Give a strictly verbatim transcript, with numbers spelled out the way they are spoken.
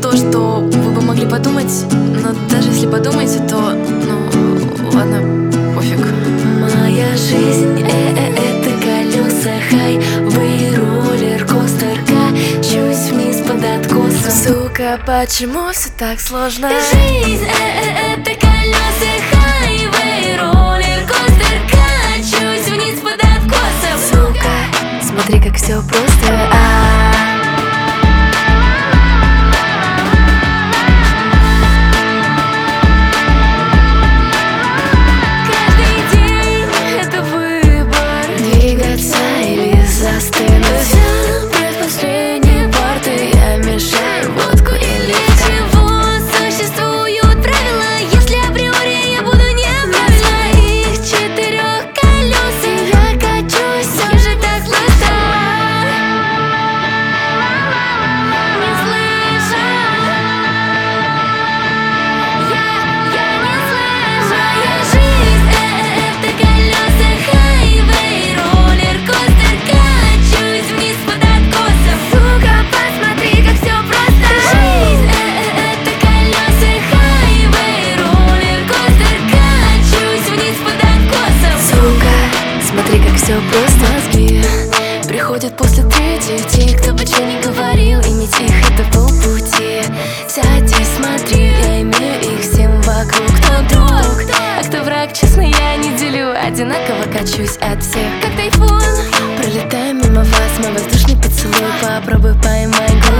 то, что вы бы могли подумать, но даже если подумаете, то, ну, ладно, пофиг. Моя жизнь э -э это колеса, хайвей, роллер-костер, качусь вниз под откосом. Сука, почему все так сложно? Жизнь э -э это колеса, хайвей, роллер-костер, качусь вниз под откосом. Сука, смотри, как все просто. А-а-а. Все просто. Мозги приходят после третьей. Те, кто бы что ни говорил, иметь их это полпути. Сядь и смотри, я имею их всем вокруг. Кто друг, а кто враг, честно, я не делю. Одинаково качусь от всех, как тайфун. Пролетаю мимо вас, мой воздушный поцелуй. Попробуй поймай глубь.